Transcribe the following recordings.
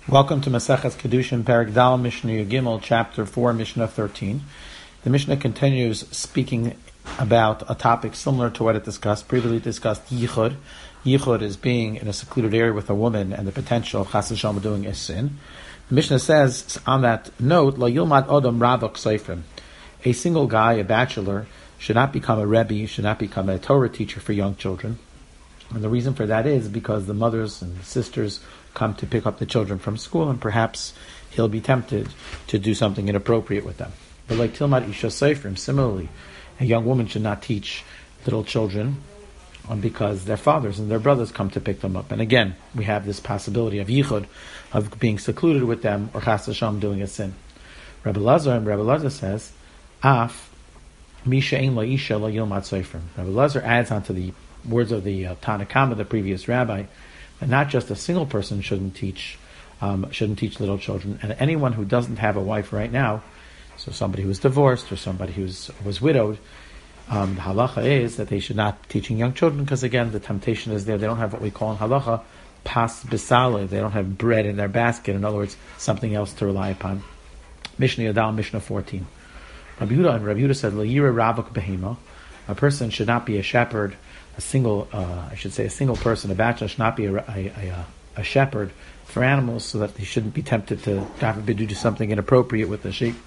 Welcome to Maseches Kedushin, Perek Dal, Mishnah Yud, Chapter 4, Mishnah 13. The Mishnah continues speaking about a topic similar to what it previously discussed, Yichud. Yichud is being in a secluded area with a woman and the potential of Chas v'Shalom doing a sin. The Mishnah says, on that note, La Yilmad Odom Ravok Seifrim. A single guy, a bachelor, should not become a Rebbe, should not become a Torah teacher for young children. And the reason for that is because the mothers and the sisters come to pick up the children from school, and perhaps he'll be tempted to do something inappropriate with them. But like Tilmad Isha Seifrim, similarly, a young woman should not teach little children because their fathers and their brothers come to pick them up. And again, we have this possibility of yichud, of being secluded with them, or chas v'shalom doing a sin. Rebbe Lazar says, Af Misha Ein La Isha La Yilmad Seifrim. Rebbe Lazar adds on to the words of the Tanna Kama, the previous rabbi, and not just a single person shouldn't teach little children, and anyone who doesn't have a wife right now, so somebody who is divorced or somebody who was widowed, the halacha is that they should not be teaching young children, because again, the temptation is there. They don't have what we call in halacha pas bisale. They don't have bread in their basket. In other words, something else to rely upon. Mishnah Yadal, Mishnah 14. Rabbi Yehuda said, "L'yira ravok behema." A person should not be a shepherd. A single person, a bachelor, should not be a shepherd for animals, so that he shouldn't be tempted to, God forbid, do something inappropriate with the sheep.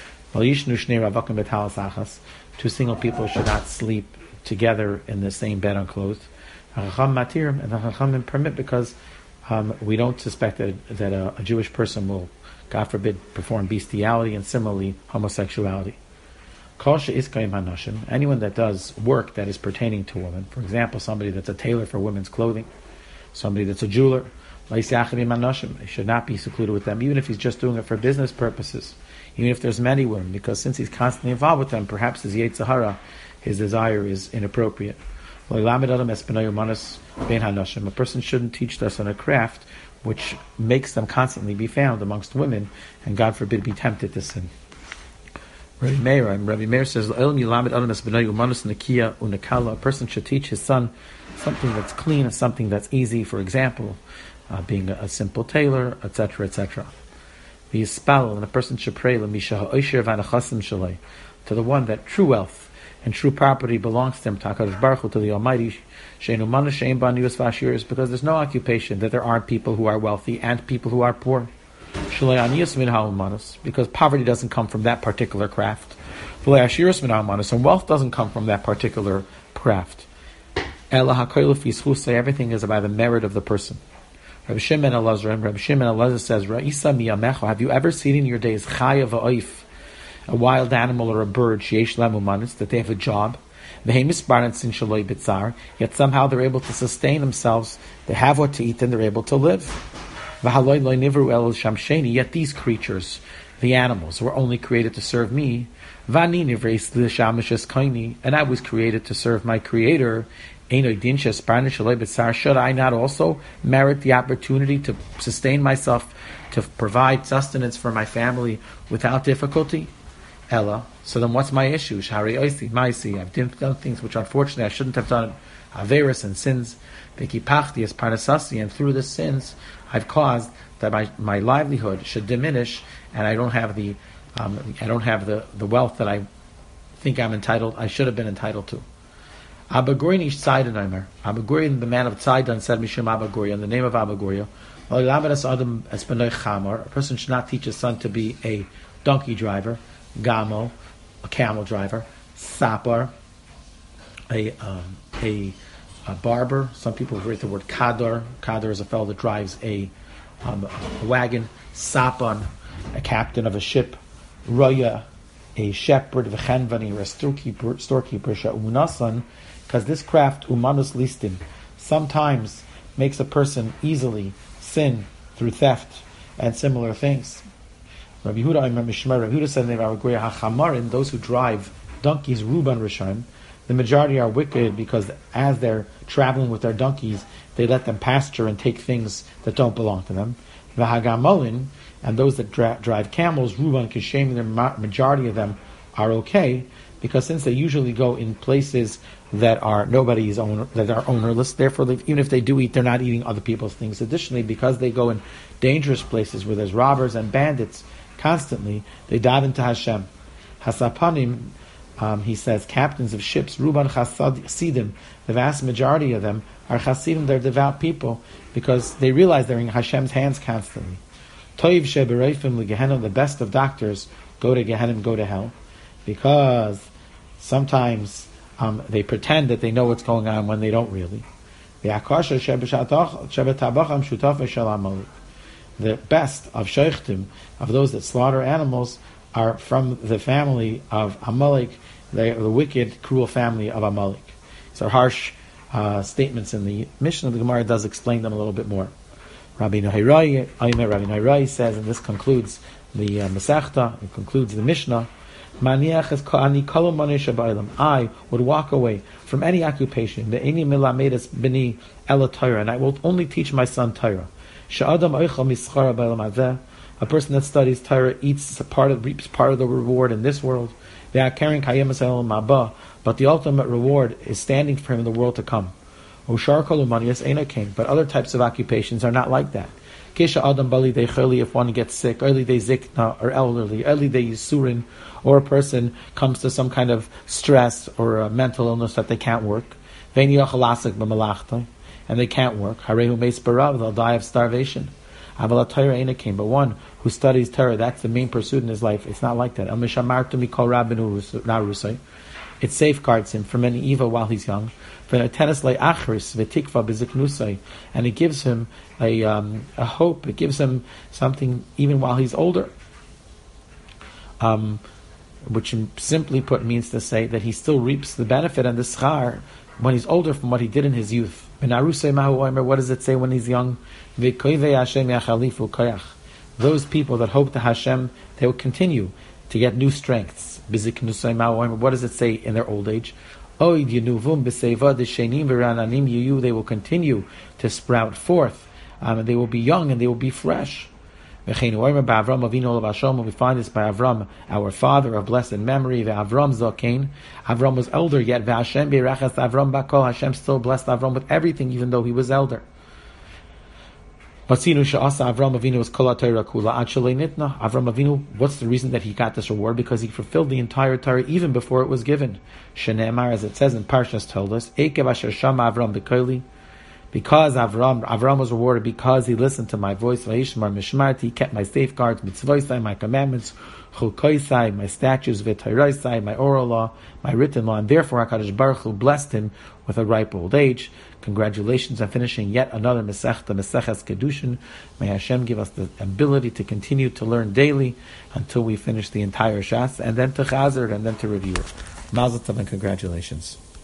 Two single people should not sleep together in the same bed unclothed. And the Chachamim permit, because we don't suspect that a Jewish person will, God forbid, perform bestiality, and similarly homosexuality. Anyone that does work that is pertaining to women, for example, somebody that's a tailor for women's clothing, somebody that's a jeweler, they should not be secluded with them, even if he's just doing it for business purposes, even if there's many women, because since he's constantly involved with them, perhaps his Yetzer Hara, his desire, is inappropriate. A person shouldn't teach us on a craft which makes them constantly be found amongst women, and God forbid be tempted to sin. Rabbi Meir says, a person should teach his son something that's clean and something that's easy, for example, being a simple tailor, etc., etc. And a person should pray to the one that true wealth and true property belongs to him, to the Almighty, because there's no occupation that there aren't people who are wealthy and people who are poor. Because poverty doesn't come from that particular craft, and wealth doesn't come from that particular craft. Everything is by the merit of the person. Rabbi Shimon Elazar says, have you ever seen in your days a wild animal or a bird that they have a job, yet somehow they're able to sustain themselves, they have what to eat, and they're able to live? Yet these creatures, the animals, were only created to serve me, and I was created to serve my Creator. Should I not also merit the opportunity to sustain myself, to provide sustenance for my family without difficulty? Ella, so then what's my issue? I've done things which unfortunately I shouldn't have done, averis and sins, and through the sins I've caused that my livelihood should diminish, and I don't have the wealth that I think I should have been entitled to. Abba Gurion ish Tzaidan, Abba Gurion, the man of Tzaidan, said Mishum Abba Gurion, the name of Abba Gurion, a person should not teach his son to be a donkey driver, gamo, a camel driver, sapar, a barber. Some people write the word kadar. Kadar is a fellow that drives a wagon. Sapan, a captain of a ship. Roya, a shepherd. V'chenvani, a storekeeper. Sha'unasan, because this craft, umanus listim, sometimes makes a person easily sin through theft and similar things. Rabbi Yehuda said in Rabbi Goya, hachamarin, those who drive donkeys, ruban rishon, the majority are wicked, because as they're traveling with their donkeys, they let them pasture and take things that don't belong to them. V'hagamolin, and those that drive camels, ruban kishem, the majority of them are okay. because since they usually go in places that are that are ownerless, therefore even if they do eat, they're not eating other people's things. Additionally, because they go in dangerous places where there's robbers and bandits constantly, they dive into Hashem. Hasapanim, he says, captains of ships, Ruban Chasidim, the vast majority of them are Chasidim, they're devout people, because they realize they're in Hashem's hands constantly. Toiv shebereifim legehenim, the best of doctors go to Gehenim, go to hell, because sometimes they pretend that they know what's going on when they don't really. The best of sheichtim, of those that slaughter animals, are from the family of Amalek, the wicked, cruel family of Amalek. These are harsh statements in the Mishnah. The Gemara does explain them a little bit more. Rabbi Nahirai says, and this concludes the Masechta, it concludes the Mishnah, I would walk away from any occupation, and I will only teach my son Torah. A person that studies Torah reaps part of the reward in this world. But the ultimate reward is standing for him in the world to come. But other types of occupations are not like that. If one gets sick, or elderly, or a person comes to some kind of stress or a mental illness that they can't work, and they can't work, they'll die of starvation. But one who studies Torah, that's the main pursuit in his life. It's not like that. It safeguards him from any evil while he's young. And it gives him a hope. It gives him something even while he's older. Which simply put means to say that he still reaps the benefit and the schar when he's older from what he did in his youth. What does it say when he's young? Those people that hope to Hashem, they will continue to get new strengths. What does it say in their old age? They will continue to sprout forth, and they will be young and they will be fresh. We find this by Avram, our father of blessed memory. Avram was elder, yet Hashem still blessed Avram with everything, even though he was elder. Avram Avinu, what's the reason that he got this reward? Because he fulfilled the entire Torah even before it was given. Shenemar, as it says in Parshas told us, because Avram was rewarded because he listened to my voice, he kept my safeguards, my commandments, my statutes, my oral law, my written law, and therefore HaKadosh Baruch Hu blessed him with a ripe old age. Congratulations on finishing yet another Masechta, Maseches Kedushin. May Hashem give us the ability to continue to learn daily until we finish the entire Shas, and then to Chazer, and then to review it. Mazel tov and congratulations.